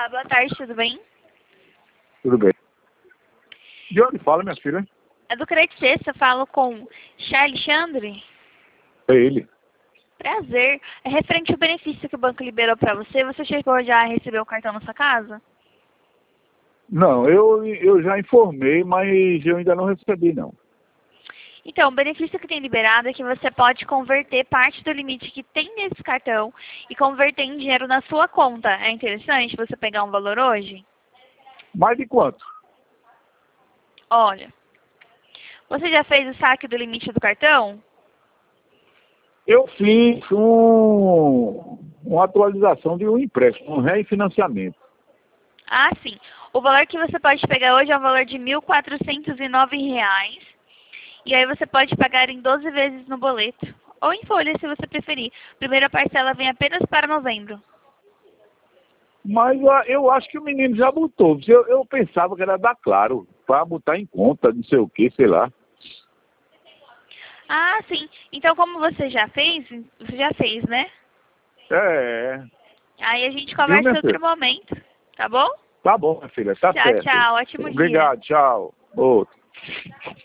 Olá, boa tarde, tudo bem? Tudo bem. De onde fala, minha filha? É do Credit Sexta, eu falo com Alexandre. É ele. Prazer. É referente ao benefício que o banco liberou para você. Você chegou já a receber o cartão na sua casa? Não, eu já informei, mas eu ainda não recebi, não. Então, o benefício que tem liberado é que você pode converter parte do limite que tem nesse cartão e converter em dinheiro na sua conta. É interessante você pegar um valor hoje? Mais de quanto? Olha, você já fez o saque do limite do cartão? Eu fiz uma atualização de um empréstimo, um refinanciamento. Ah, sim. O valor que você pode pegar hoje é um valor de R$ 1.409. E aí você pode pagar em 12 vezes no boleto. Ou em folha, se você preferir. Primeira parcela vem apenas para novembro. Mas eu acho que o menino já botou. Eu pensava que era da Claro, para botar em conta, não sei o que, sei lá. Ah, sim. Então, como você já fez, né? É. Aí a gente Viu, conversa minha em outro filha? momento. Tá bom? Tá bom, minha filha, tá Tchau, certo. tchau. Ótimo dia. Obrigado, tchau. Outro.